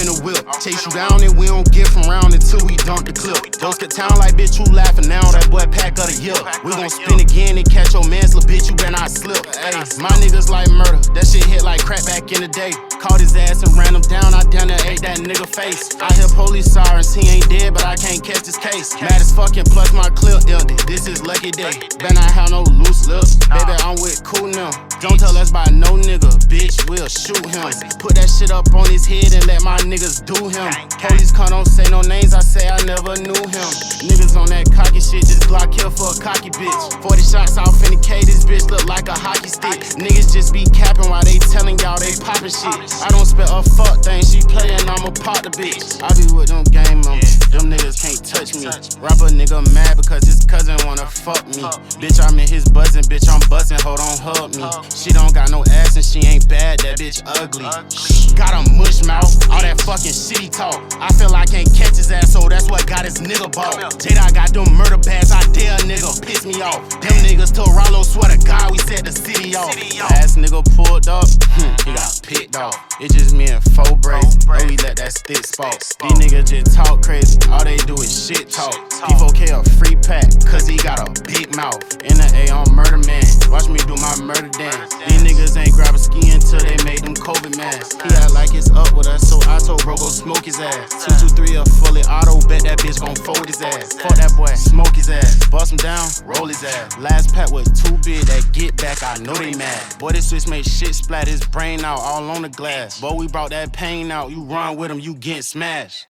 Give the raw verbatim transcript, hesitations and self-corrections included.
in the whip. Chase you down and we don't get from round until we dump the clip. Those get town like bitch, you laughing now, that boy pack of the year. We gon' spin again and catch your mans, little bitch, you better not slip. Ayy, my niggas like murder, that shit hit like crack back in the day. Caught his ass and ran him down, I down there ate that nigga face. I hear police sirens, he ain't dead, but I can't catch this case. Mad as fucking plus my clip empty, this is lucky day. Better not have no loose lips, baby, I'm with cool now. Don't tell us about no nigga, bitch, we'll shoot him. Put that shit up on his head and let my niggas do him. Police come, don't say no names, I say I never knew him. Niggas on that cocky shit, just block here for a cocky bitch. forty shots off in the K, this bitch look like a hockey stick. Niggas just be capping while they telling y'all they poppin' shit. I don't spell a fuck thing, she playin', I'ma pop the bitch. I be with them game members, them niggas can't touch me. Rap a nigga mad because his cousin wanna fuck me. Bitch, I'm in his buzzin', bitch, I'm buzzin', hold on, hug me. She don't got no ass and she ain't bad, that bitch ugly. Got a mush mouth, all that fucking shitty talk. I feel I can't catch his ass, so that's what got his nigga bought. Jada got them murder bags, I dare a nigga piss me off. Them niggas told Rollo, swear to God, we set the city off. Ass nigga pulled up, hmm, he got picked off. It's just me and four braids, know we let that stick spot. These niggas just talk crazy, all they do is shit talk. P four K a free pack, cause he got a big mouth. In the A on murder man, watch me do my murder dance. These niggas ain't grab a ski until they made them COVID masks. He act like it's up with us, so I told bro go smoke his ass. Two two three a fully auto, bet that bitch gon' fold his ass. Fuck that boy, smoke his ass, bust him down, roll his ass. Last pack was too big, that get back, I know they mad. Boy, this switch made shit splat his brain out all on the glass. Boy, we brought that pain out, you run with him, you get smashed.